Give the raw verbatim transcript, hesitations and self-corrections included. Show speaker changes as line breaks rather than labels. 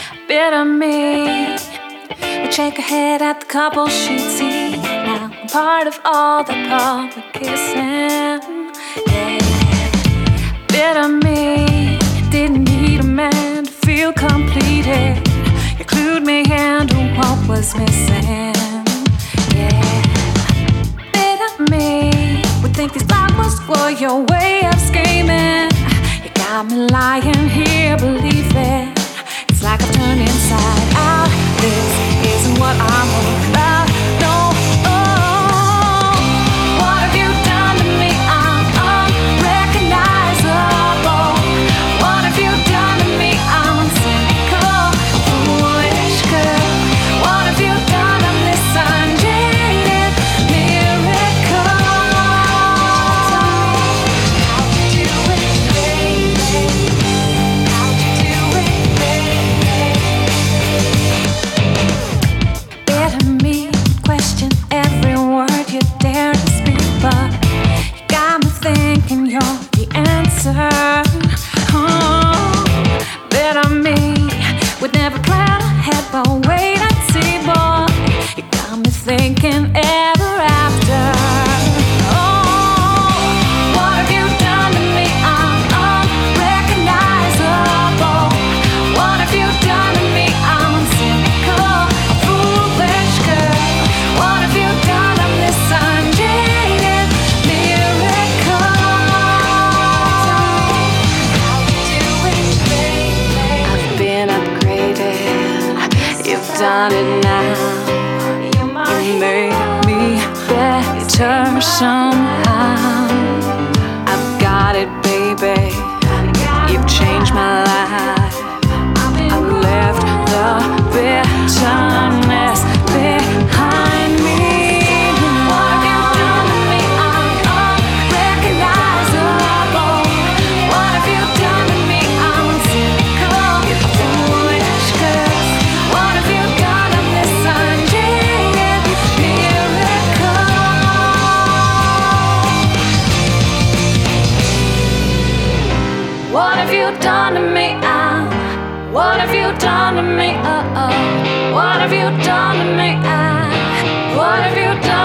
Bitter me. We shake our head at the couple she'd see. Now I'm part of all the public kissing. Yeah. Bitter me. Didn't need a man to feel completed. You clued me into what was missing. Yeah. Bitter me. Would think these flowers were your way of scheming. You got me lying here believing it's like I've turned inside out. This isn't what I'm all about. No, oh, what have you done to me? I'm unrecognizable. What have you done to me? I'm cynical, foolish girl. What have you done? I'm this unjaded miracle. How'd you do it, baby? How'd you do it, baby? Bitter me, question every word you dare to speak, but you got me thinking you're the answer. Oh, bitter me, would never plan ahead, but wait and see, boy. You got me thinking ever after. Oh, what have you done to me? I'm unrecognizable. What have you done to me? I'm cynical, a foolish girl. What have you done? I'm this unjaded miracle. How'd you do it, baby? I've been upgraded. You've done it now. You made me better somehow. I've got it, baby. You've changed my life. I've left the bitterness behind me. What have you done to me? I'm unrecognizable. What have you done to me? I'm cynical, a foolish girl. What have you done? I'm this unjaded miracle. What have you done to me? Ah, what have you done to me? Uh oh. What have you done to me? Ah, what have you done?